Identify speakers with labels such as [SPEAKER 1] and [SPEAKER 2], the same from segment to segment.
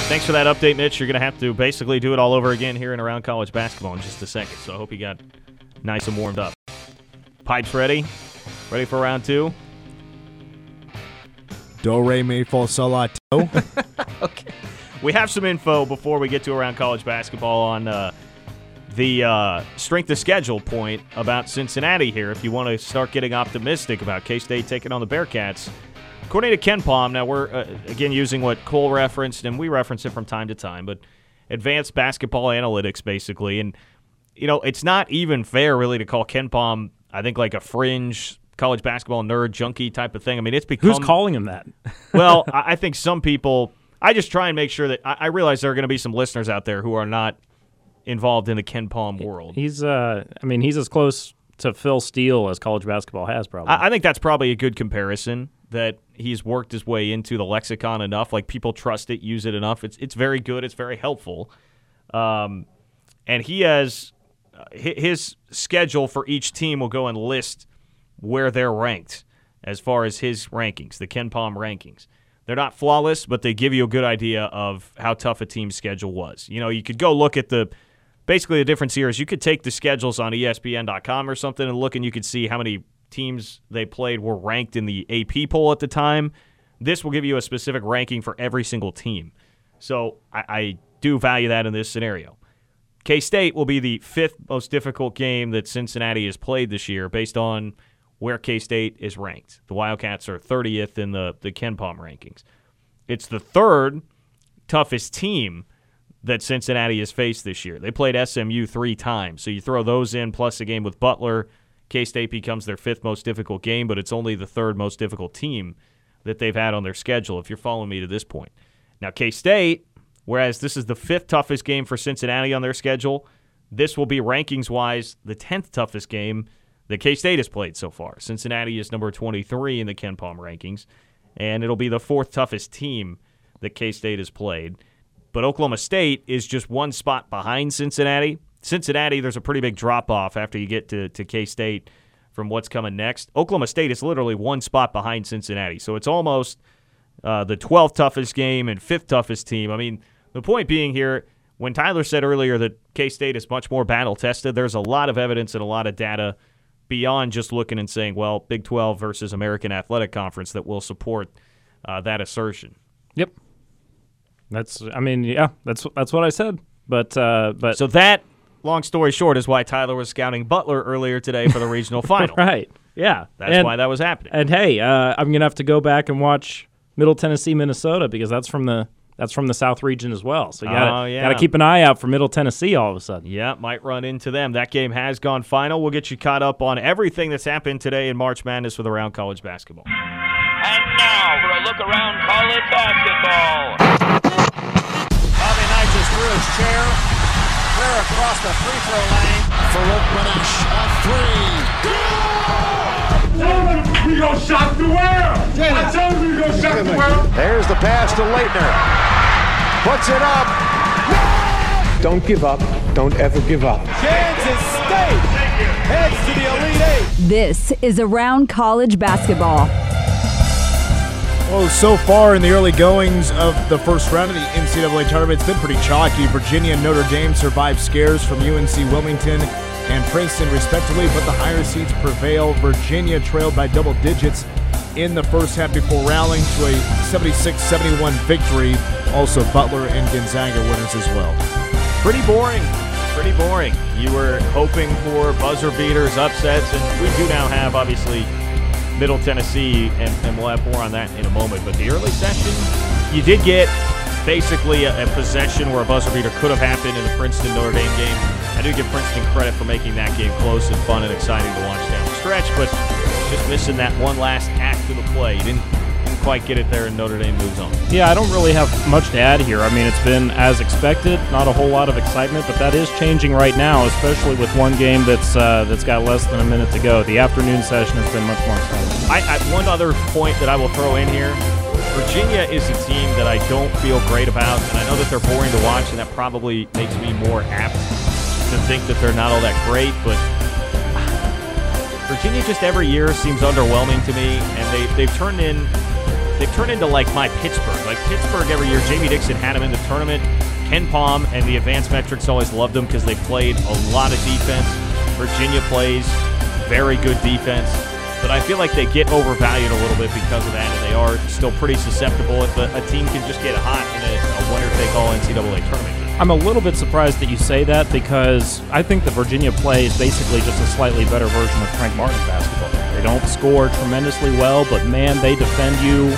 [SPEAKER 1] Thanks for that update, Mitch. You're going to have to basically do it all over again here in Around College Basketball in just a second, so I hope you got nice and warmed up. Pipes ready? Ready for round two?
[SPEAKER 2] Do, re, mi, fa, sol, la, do.
[SPEAKER 1] Okay. We have some info before we get to Around College Basketball on the strength of schedule point about Cincinnati here. If you want to start getting optimistic about K-State taking on the Bearcats, according to KenPom, now we're, again, using what Cole referenced, and we reference it from time to time, but advanced basketball analytics, basically. And, you know, it's not even fair, really, to call KenPom, I think, like a fringe college basketball nerd junkie type of thing. I mean, it's become...
[SPEAKER 3] Who's calling him that?
[SPEAKER 1] Well, I think some people... I just try and make sure that... I realize there are going to be some listeners out there who are not involved in the KenPom world.
[SPEAKER 3] He's as close to Phil Steele as college basketball has, probably.
[SPEAKER 1] I think that's probably a good comparison, that he's worked his way into the lexicon enough. Like, people trust it, use it enough. It's very good. It's very helpful. And he has... his schedule for each team will go and list where they're ranked as far as his rankings, the KenPom rankings. They're not flawless, but they give you a good idea of how tough a team's schedule was. You know, you could go look at basically the difference here is you could take the schedules on ESPN.com or something and look, and you could see how many teams they played were ranked in the AP poll at the time. This will give you a specific ranking for every single team. So I do value that in this scenario. K-State will be the fifth most difficult game that Cincinnati has played this year based on where K-State is ranked. The Wildcats are 30th in the KenPom rankings. It's the third toughest team that Cincinnati has faced this year. They played SMU 3 times, so you throw those in plus a game with Butler, K-State becomes their fifth most difficult game, but it's only the third most difficult team that they've had on their schedule, if you're following me to this point. Now, K-State, whereas this is the fifth toughest game for Cincinnati on their schedule, this will be rankings-wise the 10th toughest game that K-State has played so far. Cincinnati is number 23 in the KenPom rankings, and it'll be the fourth toughest team that K-State has played. But Oklahoma State is just one spot behind Cincinnati. Cincinnati, there's a pretty big drop-off after you get to K-State from what's coming next. Oklahoma State is literally one spot behind Cincinnati, so it's almost the 12th toughest game and 5th toughest team. I mean, the point being here, when Tyler said earlier that K-State is much more battle-tested, there's a lot of evidence and a lot of data beyond just looking and saying, well, Big 12 versus American Athletic Conference that will support that assertion.
[SPEAKER 3] Yep. That's what I said. But
[SPEAKER 1] so that, long story short, is why Tyler was scouting Butler earlier today for the regional final.
[SPEAKER 3] Right. Yeah.
[SPEAKER 1] That's why that was happening.
[SPEAKER 3] And hey, I'm gonna have to go back and watch Middle Tennessee, Minnesota, because that's from the South region as well. So you gotta keep an eye out for Middle Tennessee all of a sudden.
[SPEAKER 1] Yeah, might run into them. That game has gone final. We'll get you caught up on everything that's happened today in March Madness with Around College Basketball.
[SPEAKER 4] And now for a look around college basketball. Bobby Knight just threw his chair clear across the free throw lane. Farouk Manash, a 3.
[SPEAKER 5] We go shock the world! I told you we go shock the world!
[SPEAKER 4] There's the pass to Leitner. Puts it up.
[SPEAKER 6] Don't give up. Don't ever give up.
[SPEAKER 4] Kansas State heads to the Elite Eight.
[SPEAKER 7] This is Around College Basketball.
[SPEAKER 2] Well, so far in the early goings of the first round of the NCAA tournament, it's been pretty chalky. Virginia and Notre Dame survived scares from UNC Wilmington and Princeton, respectively, but the higher seeds prevail. Virginia trailed by double digits in the first half before rallying to a 76-71 victory. Also, Butler and Gonzaga winners as well.
[SPEAKER 1] Pretty boring. Pretty boring. You were hoping for buzzer beaters, upsets, and we do now have, obviously, Middle Tennessee, and we'll have more on that in a moment. But the early session, you did get basically a possession where a buzzer beater could have happened in the Princeton-Notre Dame game. I do give Princeton credit for making that game close and fun and exciting to watch down the stretch, but just missing that one last act of the play. You didn't quite get it there, and Notre Dame moves on.
[SPEAKER 3] Yeah, I don't really have much to add here. I mean, it's been as expected, not a whole lot of excitement, but that is changing right now, especially with one game that's got less than a minute to go. The afternoon session has been much more exciting.
[SPEAKER 1] One other point that I will throw in here, Virginia is a team that I don't feel great about, and I know that they're boring to watch, and that probably makes me more apt to think that they're not all that great, but Virginia just every year seems underwhelming to me, and they've turned in they've turned into like my Pittsburgh. Like Pittsburgh every year, Jamie Dixon had them in the tournament. Ken Palm and the advanced metrics always loved them because they played a lot of defense. Virginia plays very good defense. But I feel like they get overvalued a little bit because of that, and they are still pretty susceptible if a team can just get hot in a winner-take-all NCAA tournament game.
[SPEAKER 3] I'm a little bit surprised that you say that because I think the Virginia play is basically just a slightly better version of Frank Martin basketball. They don't score tremendously well, but man, they defend you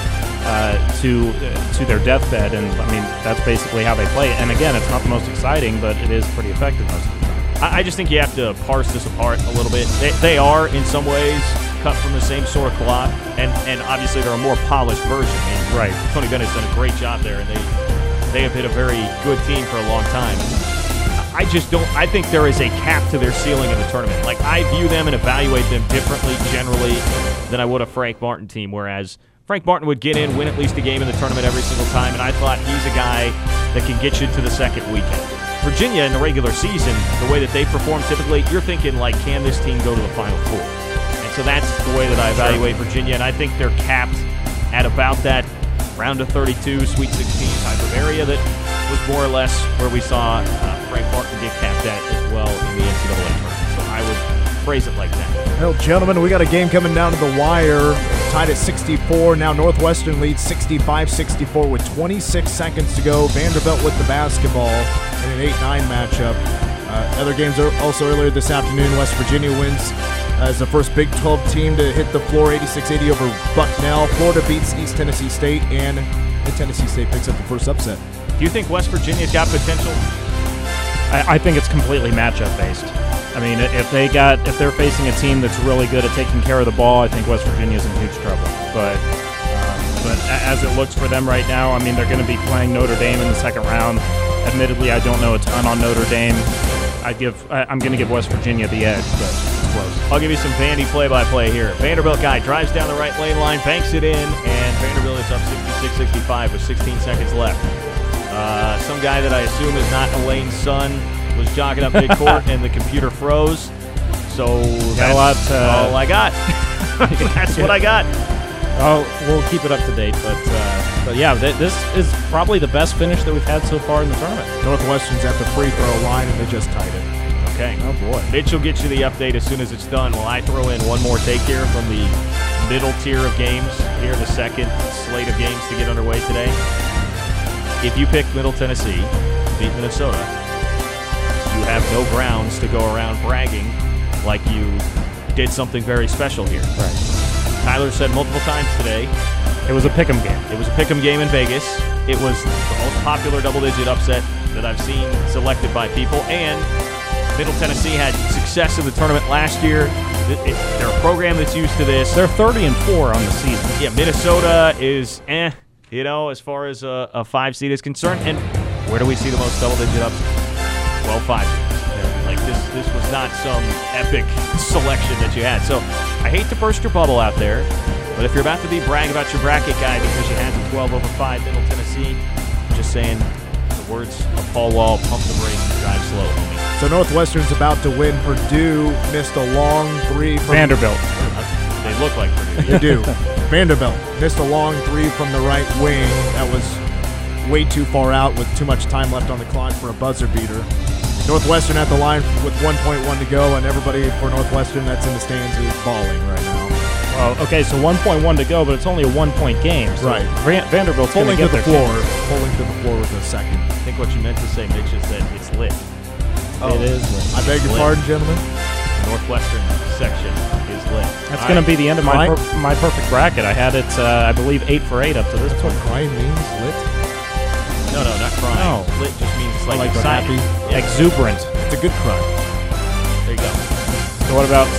[SPEAKER 3] to their deathbed, and I mean that's basically how they play. And again, it's not the most exciting, but it is pretty effective most of the time.
[SPEAKER 1] I just think you have to parse this apart a little bit. They are, in some ways, cut from the same sort of cloth, and obviously they're a more polished version. I mean,
[SPEAKER 3] Right.
[SPEAKER 1] Tony Bennett's done a great job there, and they have been a very good team for a long time. I just don't. I think there is a cap to their ceiling in the tournament. Like I view them and evaluate them differently generally than I would a Frank Martin team. Whereas Frank Martin would get in, win at least a game in the tournament every single time, and I thought he's a guy that can get you to the second weekend. Virginia in the regular season, the way that they perform typically, you're thinking like, can this team go to the Final Four? And so that's the way that I evaluate Virginia, and I think they're capped at about that round of 32, Sweet 16 type of area that was more or less where we saw Frank Martin get capped at as well in the NCAA tournament. So I would phrase it like that.
[SPEAKER 2] Well, gentlemen, we got a game coming down to the wire, tied at 64. Now Northwestern leads 65-64 with 26 seconds to go. Vanderbilt with the basketball in an 8-9 matchup. Other games are also earlier this afternoon. West Virginia wins as the first Big 12 team to hit the floor, 86-80 over Bucknell. Florida beats East Tennessee State, and Tennessee State picks up the first upset.
[SPEAKER 1] Do you think West Virginia's got potential?
[SPEAKER 3] I think it's completely matchup based. I mean, if they're facing a team that's really good at taking care of the ball, I think West Virginia's in huge trouble. But as it looks for them right now, I mean, they're going to be playing Notre Dame in the second round. Admittedly, I don't know a ton on Notre Dame. I'm going to give West Virginia the edge, but it's close.
[SPEAKER 1] I'll give you some Vandy play-by-play here. Vanderbilt guy drives down the right lane line, banks it in, and Vanderbilt is up 66-65 with 16 seconds left. Some guy that I assume is not Elaine's son was jogging up midcourt and the computer froze. So that's all I got. That's what I got.
[SPEAKER 3] Oh, we'll keep it up to date, but yeah, this is probably the best finish that we've had so far in the tournament.
[SPEAKER 2] Northwestern's at the free throw line, and they just tied it.
[SPEAKER 1] Okay.
[SPEAKER 2] Oh, boy.
[SPEAKER 1] Mitch will get you the update as soon as it's done. While I throw in one more take here from the middle tier of games here, the second slate of games to get underway today. If you pick Middle Tennessee, beat Minnesota, you have no grounds to go around bragging like you did something very special here.
[SPEAKER 3] Right.
[SPEAKER 1] Tyler said multiple times today,
[SPEAKER 3] It was a pick'em game.
[SPEAKER 1] it was a pick'em game in Vegas. It was the most popular double-digit upset that I've seen selected by people, and Middle Tennessee had success in the tournament last year. They're a program that's used to this.
[SPEAKER 3] They're 30-4 on the season.
[SPEAKER 1] Yeah, Minnesota is as far as a 5 seed is concerned. And where do we see the most double-digit upsets? Well, 5 seeds. Like this was not some epic selection that you had. So I hate to burst your bubble out there, but if you're about to be bragging about your bracket guy because you had the 12 over 5 Middle Tennessee, I'm just saying the words of Paul Wall, pump the brakes, drive slow, homie.
[SPEAKER 2] So Northwestern's about to win. Purdue missed a long three from
[SPEAKER 3] Vanderbilt.
[SPEAKER 1] They look like Purdue.
[SPEAKER 2] They do. Vanderbilt missed a long three from the right wing. That was way too far out with too much time left on the clock for a buzzer beater. Northwestern at the line with 1.1 to go, and everybody for Northwestern that's in the stands is balling right now.
[SPEAKER 3] Well, okay, so 1.1 to go, but it's only a 1-point game. So
[SPEAKER 2] Right.
[SPEAKER 3] Vanderbilt's going
[SPEAKER 2] Pulling
[SPEAKER 3] to
[SPEAKER 2] to
[SPEAKER 3] get
[SPEAKER 2] the
[SPEAKER 3] their
[SPEAKER 2] floor.
[SPEAKER 3] chance.
[SPEAKER 2] Pulling to the floor with a second.
[SPEAKER 1] I think what you meant to say, Mitch, is that it's lit.
[SPEAKER 3] It is lit.
[SPEAKER 2] I beg your
[SPEAKER 1] Lit.
[SPEAKER 2] pardon, gentlemen.
[SPEAKER 1] The Northwestern section is lit.
[SPEAKER 3] That's going to be the end of my
[SPEAKER 2] Right.
[SPEAKER 3] my perfect bracket. I had it, I believe, 8 for 8 up to this
[SPEAKER 2] That's what
[SPEAKER 3] point.
[SPEAKER 2] crying means, lit.
[SPEAKER 1] No, not crying.
[SPEAKER 3] No.
[SPEAKER 1] Lit just means it's like
[SPEAKER 2] Like they're
[SPEAKER 1] excited.
[SPEAKER 2] happy.
[SPEAKER 1] Yeah,
[SPEAKER 3] Exuberant.
[SPEAKER 2] It's a good cry.
[SPEAKER 1] there you go.
[SPEAKER 3] So what about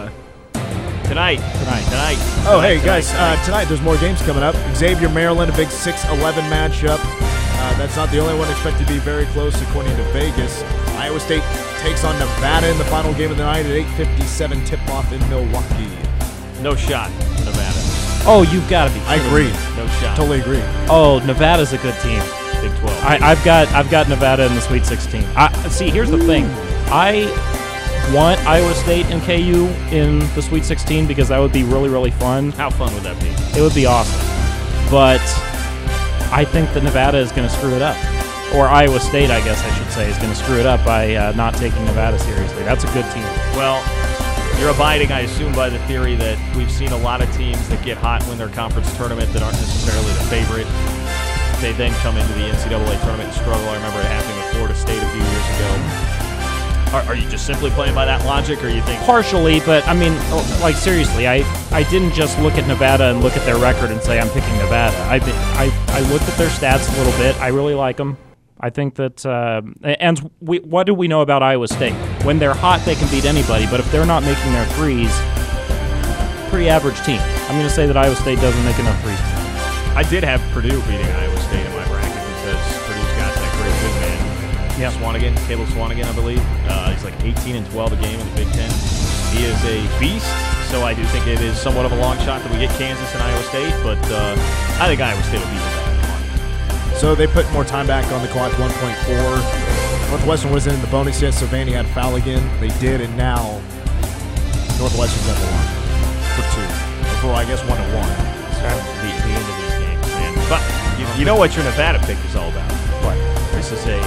[SPEAKER 1] Tonight.
[SPEAKER 2] Oh, hey, guys, tonight there's more games coming up. Xavier, Maryland, a big 6-11 matchup. That's not the only one expected to be very close, according to Vegas. Iowa State takes on Nevada in the final game of the night at 8:57 tip-off in Milwaukee.
[SPEAKER 1] No shot for Nevada.
[SPEAKER 3] Oh, you've got to be
[SPEAKER 2] I
[SPEAKER 3] kidding
[SPEAKER 2] agree.
[SPEAKER 3] me.
[SPEAKER 1] No shot.
[SPEAKER 2] Totally agree.
[SPEAKER 3] Oh, Nevada's a good team.
[SPEAKER 1] Big 12.
[SPEAKER 3] I've got Nevada in the Sweet 16. See, here's the thing. I want Iowa State and KU in the Sweet 16 because that would be really, really fun.
[SPEAKER 1] How fun would that be?
[SPEAKER 3] It would be awesome. but I think that Nevada is going to screw it up. Or Iowa State, I guess I should say, is going to screw it up by not taking Nevada seriously. That's a good team.
[SPEAKER 1] Well, you're abiding, I assume, by the theory that we've seen a lot of teams that get hot and win their conference tournament that aren't necessarily the favorite. They then come into the NCAA tournament and struggle. I remember it happening with Florida State a few years ago. Are you just simply playing by that logic, or you think...
[SPEAKER 3] Partially, but, I mean, like, seriously, I didn't just look at Nevada and look at their record and say I'm picking Nevada. I looked at their stats a little bit. I really like them. I think that, what do we know about Iowa State? When they're hot, they can beat anybody, but if they're not making their threes, pretty average team. I'm going to say that Iowa State doesn't make enough threes.
[SPEAKER 1] I did have Purdue beating Iowa State in my bracket because Purdue's got that great big man.
[SPEAKER 3] Yep.
[SPEAKER 1] Swanigan, Caleb Swanigan, I believe. He's like 18 and 12 a game in the Big Ten. He is a beast, so I do think it is somewhat of a long shot that we get Kansas and Iowa State, but I think Iowa State will beat them.
[SPEAKER 2] So they put more time back on the clock, 1.4. Northwestern was in the bonus yet, so Vandy had foul again. They did, and now Northwestern's at the line for 2. Or I guess 1-1.
[SPEAKER 1] So the end of these games, man. But you know what your Nevada pick is all about.
[SPEAKER 3] What?
[SPEAKER 1] This is a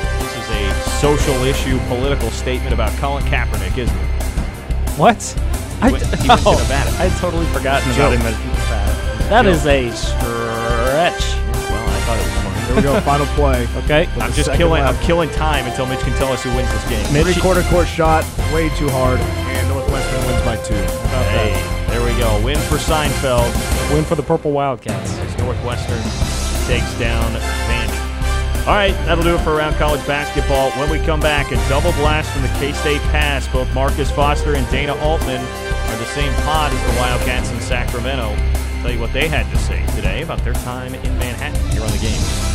[SPEAKER 1] social issue, political statement about Colin Kaepernick, isn't it?
[SPEAKER 3] What?
[SPEAKER 1] He went to Nevada.
[SPEAKER 3] I had totally forgotten about him at Nevada. That is a stretch.
[SPEAKER 1] Well, I thought it was funny.
[SPEAKER 2] Here we go, final play.
[SPEAKER 3] Okay.
[SPEAKER 1] I'm killing time until Mitch can tell us who wins this game.
[SPEAKER 2] Three-quarter court shot, way too hard, and Northwestern wins by 2.
[SPEAKER 1] Hey, there we go. Win for Seinfeld.
[SPEAKER 3] Win for the Purple Wildcats.
[SPEAKER 1] As Northwestern takes down Vandy. All right, that'll do it for Around College Basketball. When we come back, a double blast from the K-State Pass. Both Marcus Foster and Dana Altman are the same pod as the Wildcats in Sacramento. Tell you what they had to say today about their time in Manhattan here on The Game.